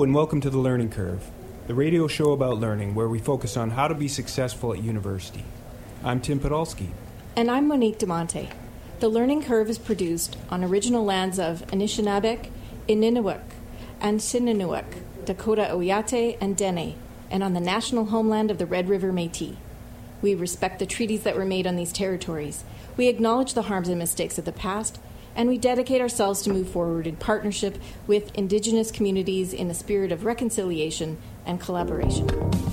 and welcome to The Learning Curve, the radio show about learning where we focus on how to be successful at university. I'm Tim Podolsky. And I'm Monique DeMonte. The Learning Curve is produced on original lands of Anishinaabeg, Ininewek, and Sininewek, Dakota Oyate, and Dene, and on the national homeland of the Red River Métis. We respect the treaties that were made on these territories. We acknowledge the harms and mistakes of the past, and we dedicate ourselves to move forward in partnership with Indigenous communities in a spirit of reconciliation and collaboration.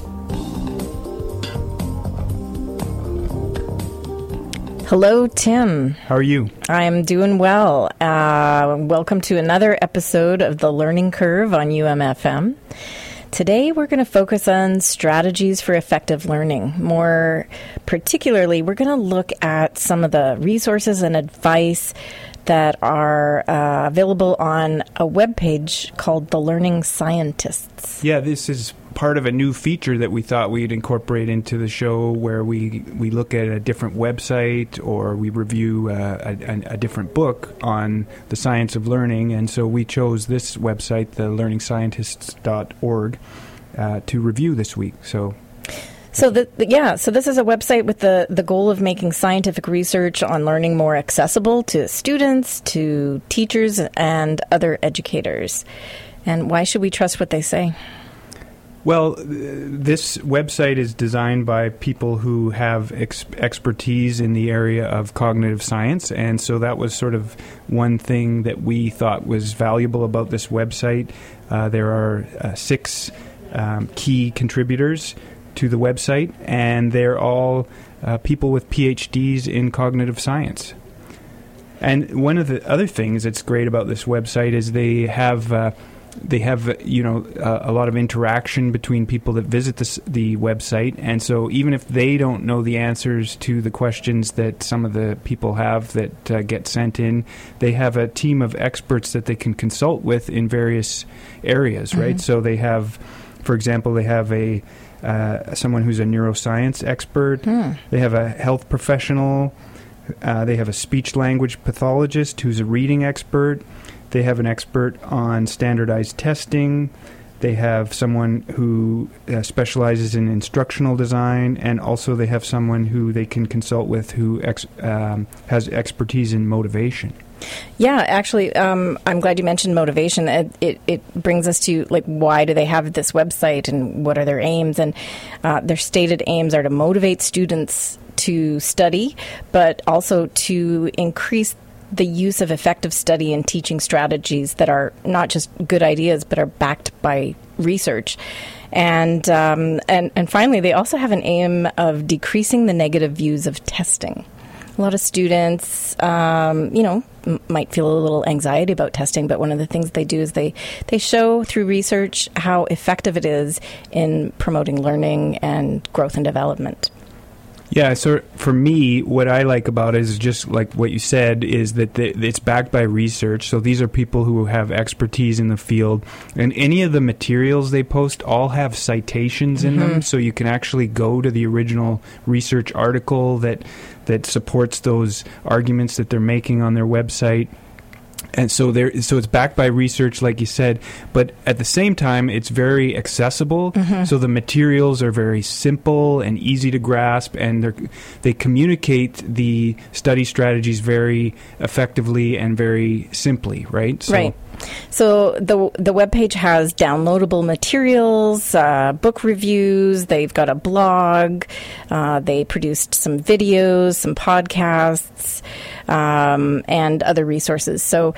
Hello, Tim. How are you? I'm doing well. Welcome to another episode of The Learning Curve on UMFM. Today, we're going to focus on strategies for effective learning. More particularly, we're going to look at some of the resources and advice that are available on a webpage called The Learning Scientists. Yeah, this is part of a new feature that we thought we'd incorporate into the show where we look at a different website or we review a different book on the science of learning. And so we chose this website, the learningscientists.org, to review this week. So this is a website with the goal of making scientific research on learning more accessible to students, to teachers, and other educators. And why should we trust what they say? Well, this website is designed by people who have expertise in the area of cognitive science, and so that was sort of one thing that we thought was valuable about this website. There are 6 key contributors to the website, and they're all people with PhDs in cognitive science. And one of the other things that's great about this website is they have a lot of interaction between people that visit the website, and so even if they don't know the answers to the questions that some of the people have that get sent in, they have a team of experts that they can consult with in various areas, right? So they have, for example, they have someone who's a neuroscience expert. They have a health professional. They have a speech-language pathologist who's a reading expert. They have an expert on standardized testing. They have someone who specializes in instructional design, and also they have someone who they can consult with who has expertise in motivation. Yeah, actually, I'm glad you mentioned motivation. It brings us to, why do they have this website and what are their aims? And their stated aims are to motivate students to study, but also to increase the use of effective study and teaching strategies that are not just good ideas, but are backed by research. And finally, they also have an aim of decreasing the negative views of testing. A lot of students, might feel a little anxiety about testing, but one of the things they do is they show through research how effective it is in promoting learning and growth and development. Yeah, so for me, what I like about it is just like what you said, is that it's backed by research. So these are people who have expertise in the field. And any of the materials they post all have citations in them. So you can actually go to the original research article that supports those arguments that they're making on their website. And so it's backed by research, like you said, but at the same time, it's very accessible. So the materials are very simple and easy to grasp, and they communicate the study strategies very effectively and very simply, right? Right. So the webpage has downloadable materials, book reviews. They've got a blog. They produced some videos, some podcasts, and other resources. So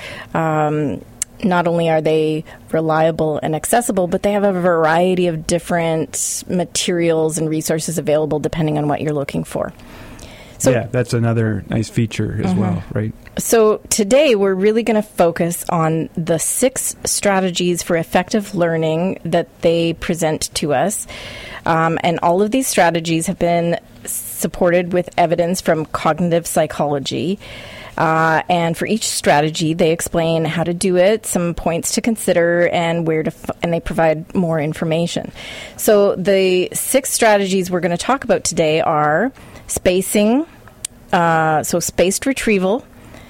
not only are they reliable and accessible, but they have a variety of different materials and resources available depending on what you're looking for. So, yeah, that's another nice feature as well, right? So today we're really going to focus on the 6 strategies for effective learning that they present to us. And all of these strategies have been supported with evidence from cognitive psychology. And for each strategy, they explain how to do it, some points to consider, and and they provide more information. So the 6 strategies we're going to talk about today are spacing, so spaced retrieval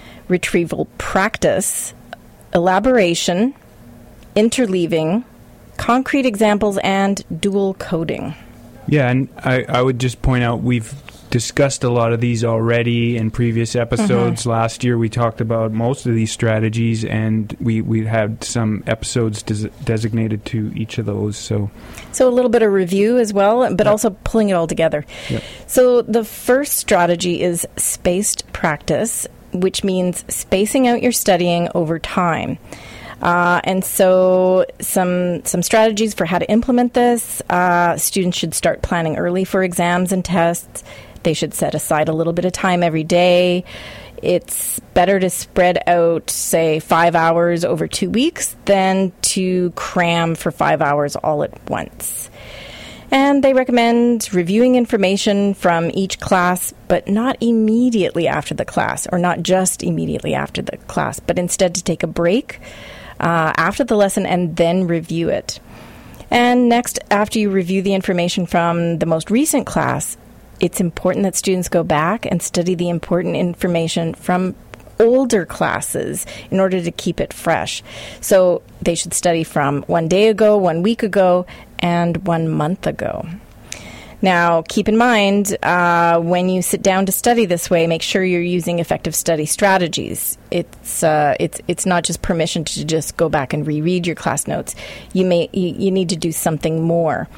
practice, elaboration, interleaving, concrete examples, and dual coding. Yeah, and I would just point out we've discussed a lot of these already in previous episodes. Last year we talked about most of these strategies, and we had some episodes designated to each of those. So a little bit of review as well, but also pulling it all together. Yep. So the first strategy is spaced practice, which means spacing out your studying over time. And so some strategies for how to implement this. Students should start planning early for exams and tests. They should set aside a little bit of time every day. It's better to spread out, say, 5 hours over 2 weeks than to cram for 5 hours all at once. And they recommend reviewing information from each class, but not immediately after the class, or not just immediately after the class, but instead to take a break after the lesson and then review it. And next, after you review the information from the most recent class, it's important that students go back and study the important information from older classes in order to keep it fresh. So they should study from 1 day ago, 1 week ago, and 1 month ago. Now, keep in mind, when you sit down to study this way, make sure you're using effective study strategies. It's not just permission to just go back and reread your class notes. You need to do something more,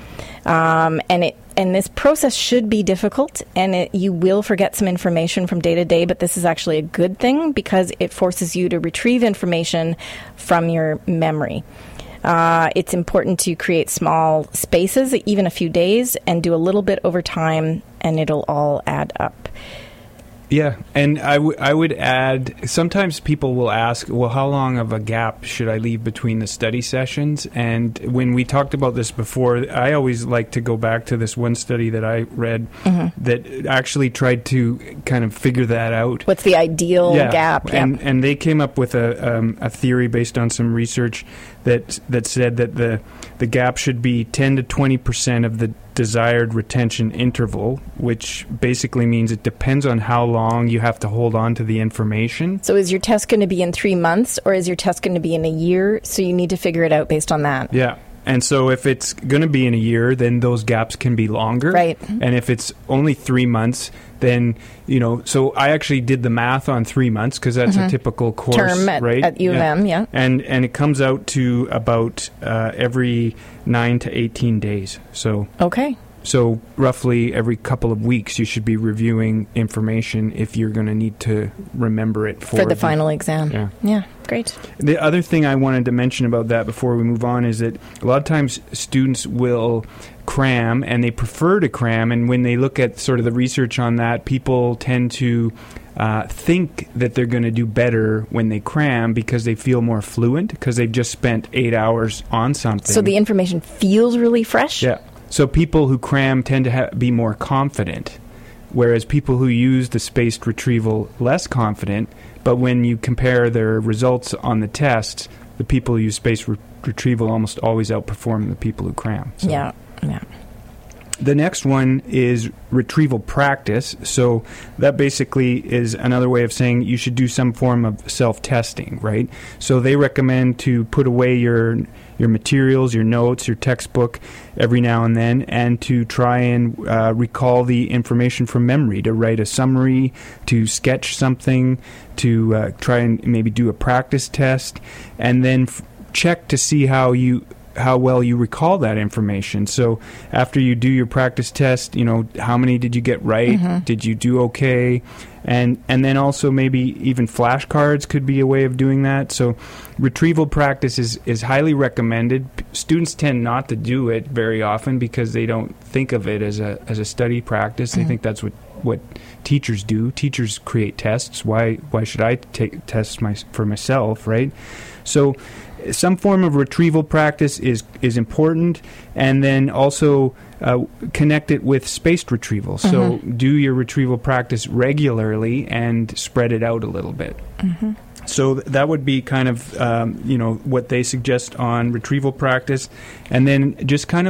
and this process should be difficult, and you will forget some information from day to day. But this is actually a good thing because it forces you to retrieve information from your memory. It's important to create small spaces, even a few days, and do a little bit over time, and it'll all add up. Yeah, and I would add, sometimes people will ask, well, how long of a gap should I leave between the study sessions? And when we talked about this before, I always like to go back to this one study that I read that actually tried to kind of figure that out. What's the ideal gap? And they came up with a theory based on some research that said that the gap should be 10 to 20% of the desired retention interval, which basically means it depends on how long you have to hold on to the information. So is your test going to be in 3 months, or is your test going to be in a year? So you need to figure it out based on that. Yeah. And so if it's going to be in a year, then those gaps can be longer. Right. And if it's only 3 months, then, so I actually did the math on 3 months because that's a typical course, term right? At U of M, yeah. And it comes out to about every 9 to 18 days. So roughly every couple of weeks, you should be reviewing information if you're going to need to remember it for the final exam. Yeah, great. The other thing I wanted to mention about that before we move on is that a lot of times students will cram, and they prefer to cram, and when they look at sort of the research on that, people tend to think that they're going to do better when they cram because they feel more fluent because they've just spent 8 hours on something. So the information feels really fresh? Yeah. So people who cram tend to be more confident, whereas people who use the spaced retrieval less confident. But when you compare their results on the tests, the people who use spaced retrieval almost always outperform the people who cram. So. Yeah. The next one is retrieval practice. So that basically is another way of saying you should do some form of self-testing, right? So they recommend to put away your materials, your notes, your textbook every now and then, and to try and recall the information from memory, to write a summary, to sketch something, to try and maybe do a practice test, and then check to see how well you recall that information. So after you do your practice test, how many did you get right? Did you do okay? And then also maybe even flashcards could be a way of doing that. So retrieval practice is highly recommended. Students tend not to do it very often because they don't think of it as a study practice. They think that's what teachers do. Teachers create tests. Why should I take tests for myself, right? So some form of retrieval practice is important, and then also connect it with spaced retrieval. So do your retrieval practice regularly and spread it out a little bit. So that would be kind of what they suggest on retrieval practice, and then just kind of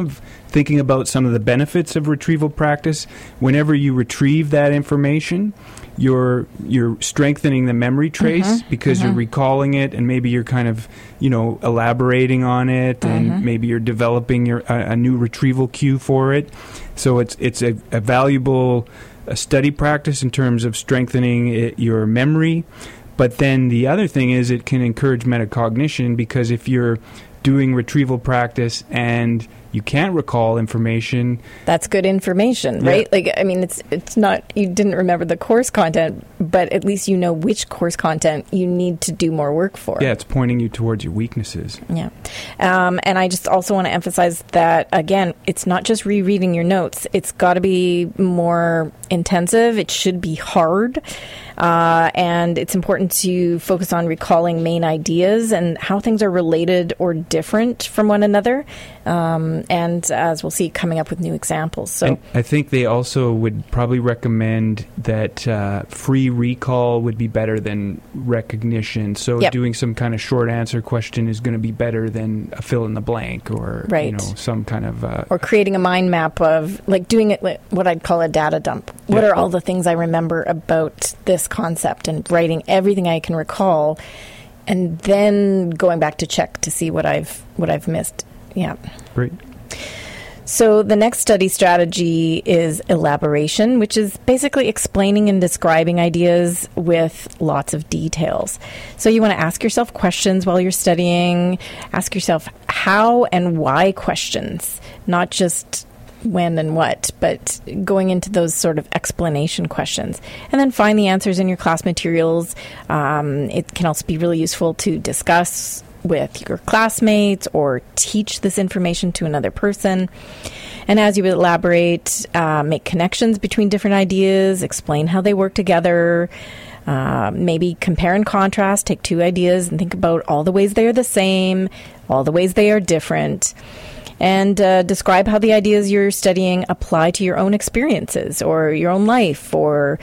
thinking about some of the benefits of retrieval practice, whenever you retrieve that information, you're strengthening the memory trace because you're recalling it, and maybe you're kind of, elaborating on it, and maybe you're developing a new retrieval cue for it. So it's a valuable study practice in terms of strengthening your memory. But then the other thing is it can encourage metacognition, because if you're doing retrieval practice and you can't recall information, that's good information, right? Like, I mean, it's not, you didn't remember the course content, but at least you know which course content you need to do more work for. Yeah, it's pointing you towards your weaknesses. Yeah. And I just also want to emphasize that, again, it's not just rereading your notes. It's got to be more intensive. It should be hard. And it's important to focus on recalling main ideas and how things are related or different from one another. And as we'll see, coming up with new examples. So, and I think they also would probably recommend that free recall would be better than recognition. So doing some kind of short answer question is going to be better than a fill in the blank, or some kind of or creating a mind map of, like, doing it what I'd call a data dump. What are all the things I remember about this concept, and writing everything I can recall, and then going back to check to see what I've missed. Yeah. Great. So the next study strategy is elaboration, which is basically explaining and describing ideas with lots of details. So you want to ask yourself questions while you're studying. Ask yourself how and why questions, not just when and what, but going into those sort of explanation questions. And then find the answers in your class materials. It can also be really useful to discuss with your classmates or teach this information to another person. And as you elaborate, make connections between different ideas, explain how they work together, maybe compare and contrast, take two ideas and think about all the ways they are the same, all the ways they are different, and describe how the ideas you're studying apply to your own experiences or your own life, or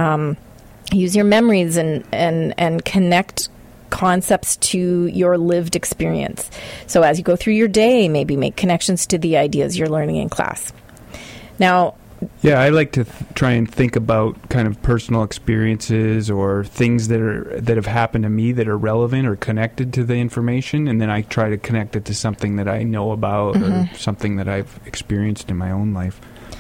use your memories and connect concepts to your lived experience. So as you go through your day, maybe make connections to the ideas you're learning in class. Now, yeah, I like to try and think about kind of personal experiences or things that have happened to me that are relevant or connected to the information, and then I try to connect it to something that I know about or something that I've experienced in my own life.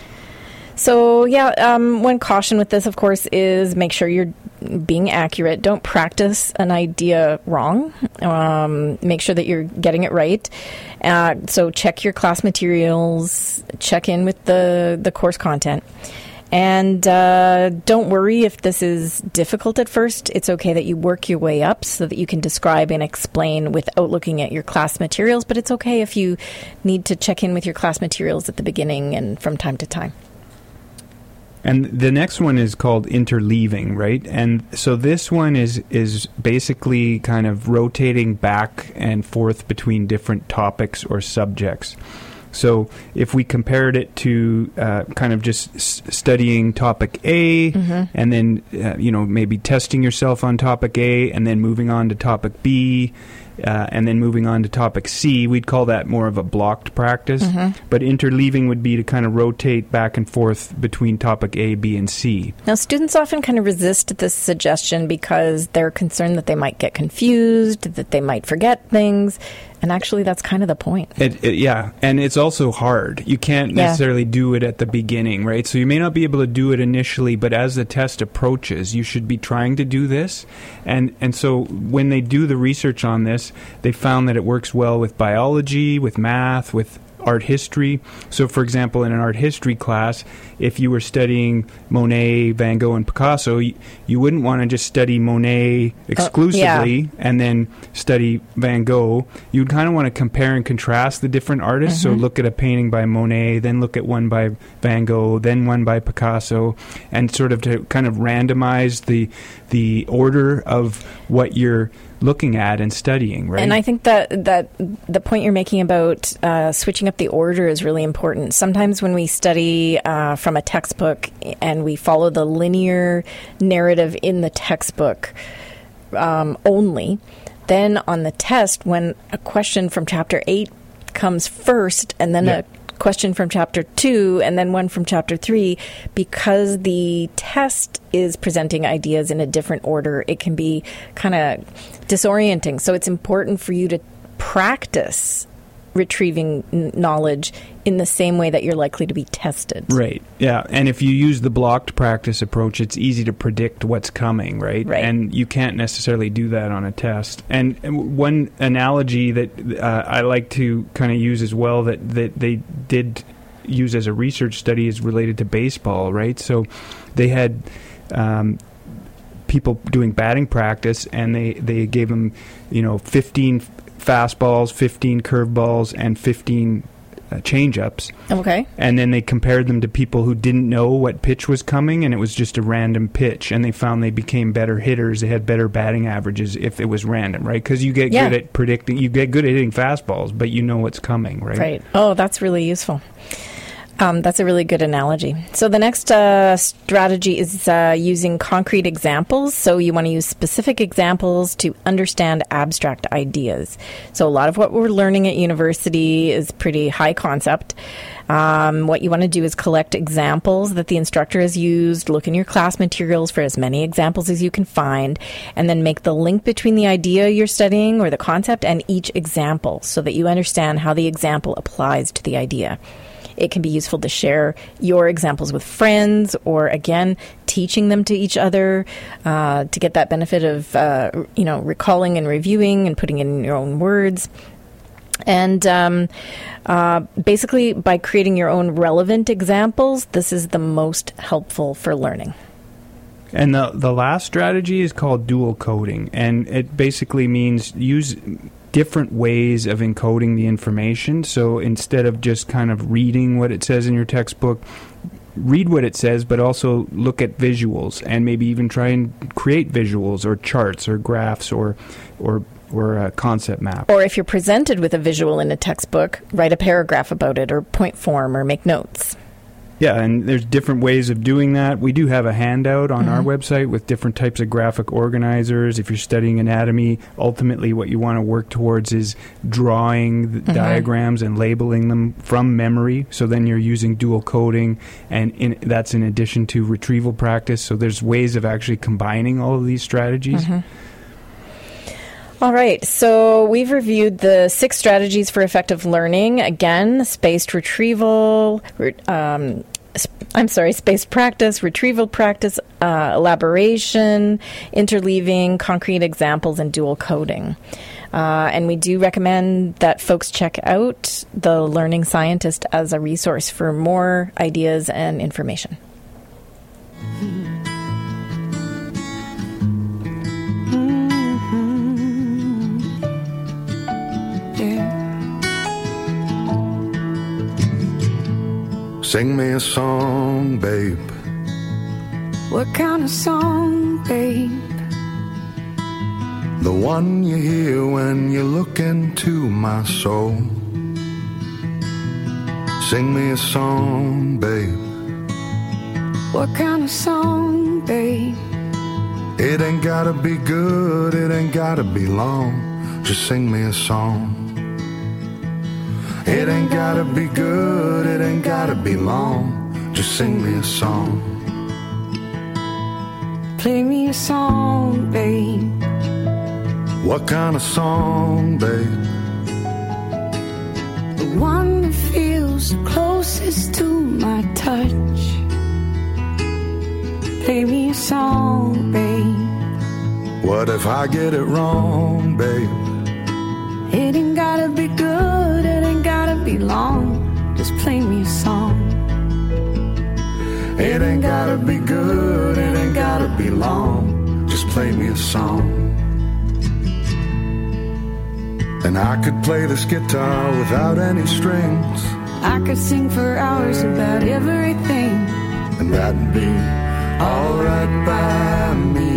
So, one caution with this, of course, is make sure you're being accurate. Don't practice an idea wrong. Make sure that you're getting it right. So check your class materials, check in with the course content. And don't worry if this is difficult at first. It's okay that you work your way up so that you can describe and explain without looking at your class materials. But it's okay if you need to check in with your class materials at the beginning and from time to time. And the next one is called interleaving, right? And so this one is basically kind of rotating back and forth between different topics or subjects. So if we compared it to kind of just studying topic A, and then maybe testing yourself on topic A, and then moving on to topic B, and then moving on to topic C, we'd call that more of a blocked practice. But interleaving would be to kind of rotate back and forth between topic A, B, and C. Now, students often kind of resist this suggestion because they're concerned that they might get confused, that they might forget things. And actually, that's kind of the point. Yeah, and it's also hard. You can't necessarily do it at the beginning, right? So you may not be able to do it initially, but as the test approaches, you should be trying to do this. And so when they do the research on this, they found that it works well with biology, with math, with art history. So, for example, in an art history class, if you were studying Monet, Van Gogh, and Picasso, you wouldn't want to just study Monet exclusively and then study Van Gogh. You'd kind of want to compare and contrast the different artists. So look at a painting by Monet, then look at one by Van Gogh, then one by Picasso, and sort of to kind of randomize the order of what you're looking at and studying, right? And I think that the point you're making about switching up the order is really important. Sometimes when we study from a textbook and we follow the linear narrative in the textbook only, then on the test, when a question from chapter 8 comes first and then a question from Chapter 2 and then one from Chapter 3, because the test is presenting ideas in a different order, it can be kind of disorienting. So it's important for you to practice retrieving knowledge in the same way that you're likely to be tested. Right. Yeah. And if you use the blocked practice approach, it's easy to predict what's coming, right? And you can't necessarily do that on a test. And one analogy that I like to kind of use as well that they did use as a research study is related to baseball, right? So they had people doing batting practice, and they gave them, 15 fastballs, 15 curveballs, and 15 change-ups. Okay. And then they compared them to people who didn't know what pitch was coming, and it was just a random pitch. And they found they became better hitters. They had better batting averages if it was random, right? Because you get good at predicting. You get good at hitting fastballs, but you know what's coming, right? Right. Oh, that's really useful. That's a really good analogy. So the next strategy is using concrete examples. So you want to use specific examples to understand abstract ideas. So a lot of what we're learning at university is pretty high concept. What you want to do is collect examples that the instructor has used, look in your class materials for as many examples as you can find, and then make the link between the idea you're studying or the concept and each example so that you understand how the example applies to the idea. It can be useful to share your examples with friends or, again, teaching them to each other to get that benefit of, recalling and reviewing and putting it in your own words. And basically, by creating your own relevant examples, this is the most helpful for learning. And the last strategy is called dual coding, and it basically means use different ways of encoding the information. So instead of just kind of reading what it says in your textbook, read what it says, but also look at visuals and maybe even try and create visuals or charts or graphs or a concept map. Or if you're presented with a visual in a textbook, write a paragraph about it or point form or make notes. Yeah, and there's different ways of doing that. We do have a handout on our website with different types of graphic organizers. If you're studying anatomy, ultimately what you want to work towards is drawing the diagrams and labeling them from memory. So then you're using dual coding, and that's in addition to retrieval practice. So there's ways of actually combining all of these strategies. All right, so we've reviewed the 6 strategies for effective learning. Again, spaced practice, retrieval practice, elaboration, interleaving, concrete examples, and dual coding. And we do recommend that folks check out the Learning Scientist as a resource for more ideas and information. Sing me a song, babe. What kind of song, babe? The one you hear when you look into my soul. Sing me a song, babe. What kind of song, babe? It ain't gotta be good, it ain't gotta be long. Just sing me a song. It ain't gotta be good, it ain't gotta be long. Just sing me a song. Play me a song, babe. What kind of song, babe? The one that feels closest to my touch. Play me a song, babe. What if I get it wrong, babe? It ain't gotta be good, it ain't gotta be long. Just play me a song. It ain't gotta be good, it ain't gotta be long. Just play me a song. And I could play this guitar without any strings. I could sing for hours about everything. And that'd be alright by me.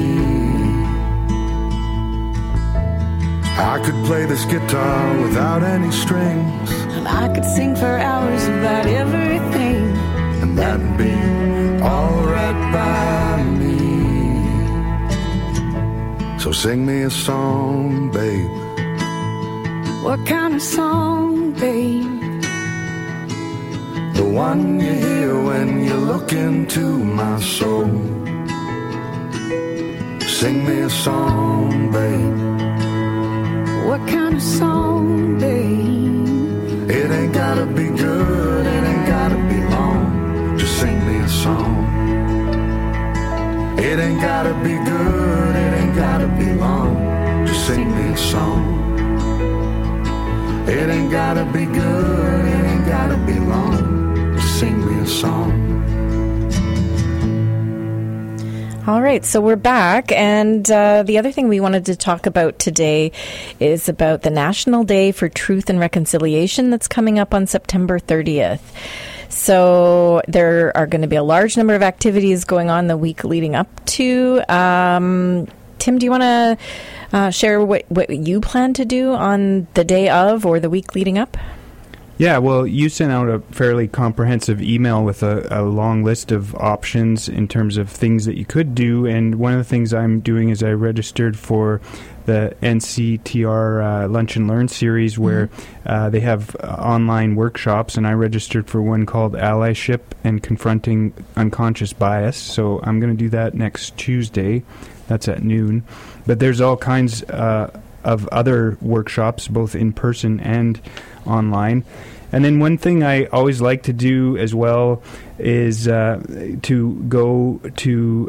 I could play this guitar without any strings. And I could sing for hours about everything. And that'd be alright by me. So sing me a song, babe. What kind of song, babe? one you hear when you look into my soul. Sing me a song, babe. What kind of song, babe? It ain't gotta be good, it ain't gotta be long. Just sing me a song. It ain't gotta be good, it ain't gotta be long. Just sing me a song. It ain't gotta be good, it ain't gotta be long. Just sing me a song. All right, so we're back, and the other thing we wanted to talk about today is about the National Day for Truth and Reconciliation that's coming up on September 30th. So there are going to be a large number of activities going on the week leading up to. Tim, do you want to share what you plan to do on the day of or the week leading up? Yeah, well, you sent out a fairly comprehensive email with a long list of options in terms of things that you could do, and one of the things I'm doing is I registered for the NCTR Lunch and Learn series where they have online workshops, and I registered for one called Allyship and Confronting Unconscious Bias, so I'm going to do that next Tuesday. That's at noon. But there's all kinds of other workshops, both in person and online. And then one thing I always like to do as well is to go to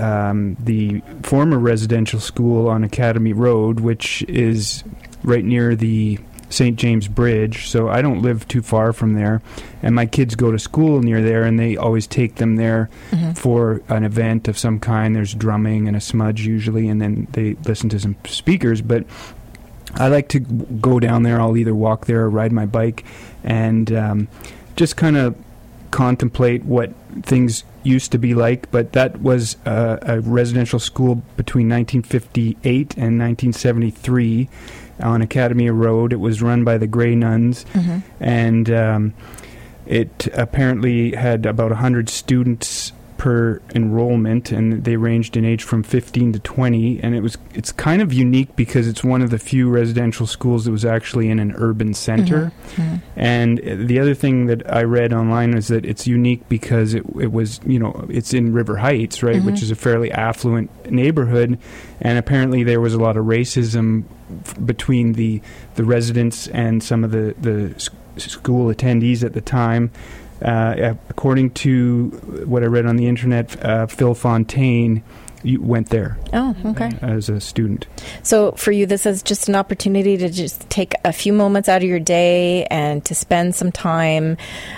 the former residential school on Academy Road, which is right near the St. James Bridge. So I don't live too far from there. And my kids go to school near there, and they always take them there for an event of some kind. There's drumming and a smudge usually, and then they listen to some speakers. But I like to go down there. I'll either walk there or ride my bike and just kind of contemplate what things used to be like. But that was a residential school between 1958 and 1973 on Academy Road. It was run by the Grey Nuns, and it apparently had about 100 students per enrollment, and they ranged in age from 15 to 20, and it's kind of unique because it's one of the few residential schools that was actually in an urban center. And the other thing that I read online is that it's unique because it was, it's in River Heights, right, which is a fairly affluent neighborhood, and apparently there was a lot of racism between the residents and some of the school attendees at the time. According to what I read on the internet, Phil Fontaine went there. Oh, okay. As a student. So for you, this is just an opportunity to just take a few moments out of your day and to spend some time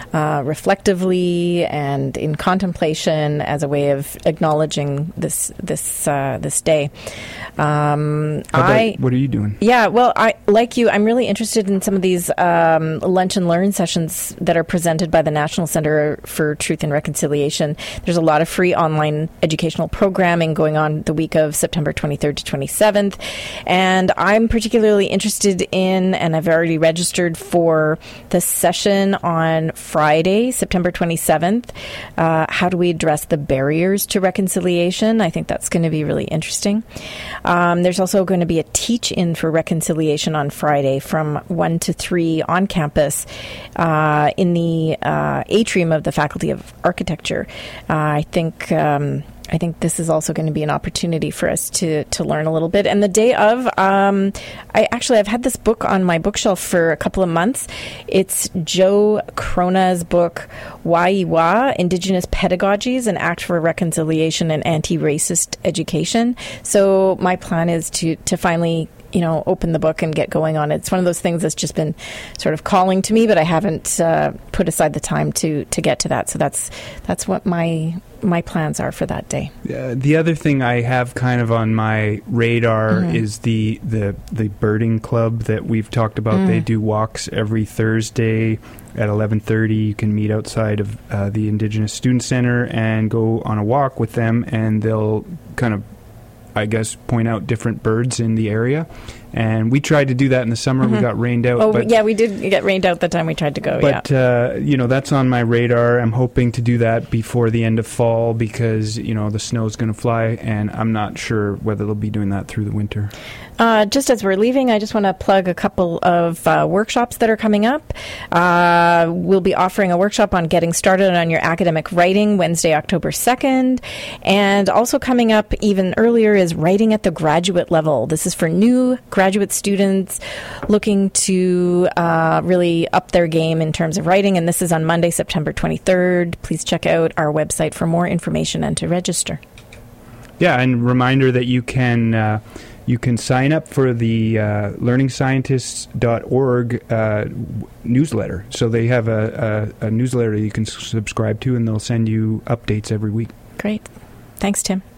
reflectively and in contemplation as a way of acknowledging this day. What are you doing? Yeah, well, like you, I'm really interested in some of these lunch and learn sessions that are presented by the National Center for Truth and Reconciliation. There's a lot of free online educational programming going on the week of September 23rd to 27th. And I'm particularly interested in, and I've already registered for the session on Friday, September 27th. How do we address the barriers to reconciliation? I think that's going to be really interesting. There's also going to be a teach-in for reconciliation on Friday from 1 to 3 on campus in the atrium of the Faculty of Architecture. I think this is also going to be an opportunity for us to learn a little bit. And the day of, I've had this book on my bookshelf for a couple of months. It's Joe Crona's book, Waiiwa, Indigenous Pedagogies, an Act for Reconciliation and Anti-Racist Education. So my plan is to finally open the book and get going on it. It's one of those things that's just been sort of calling to me, but I haven't put aside the time to get to that. So that's what my plans are for that day. The other thing I have kind of on my radar is the birding club that we've talked about. They do walks every Thursday at 11:30. You can meet outside of the Indigenous Student Center and go on a walk with them, and they'll kind of, I guess, point out different birds in the area. And we tried to do that in the summer. We got rained out. Oh, yeah, we did get rained out the time we tried to go, But, that's on my radar. I'm hoping to do that before the end of fall because, the snow's going to fly, and I'm not sure whether they'll be doing that through the winter. Just as we're leaving, I just want to plug a couple of workshops that are coming up. We'll be offering a workshop on getting started on your academic writing Wednesday, October 2nd. And also coming up even earlier is writing at the graduate level. This is for new graduate students looking to really up their game in terms of writing. And this is on Monday, September 23rd. Please check out our website for more information and to register. Yeah, and reminder that you can sign up for the learningscientists.org newsletter. So they have a newsletter you can subscribe to, and they'll send you updates every week. Great. Thanks, Tim.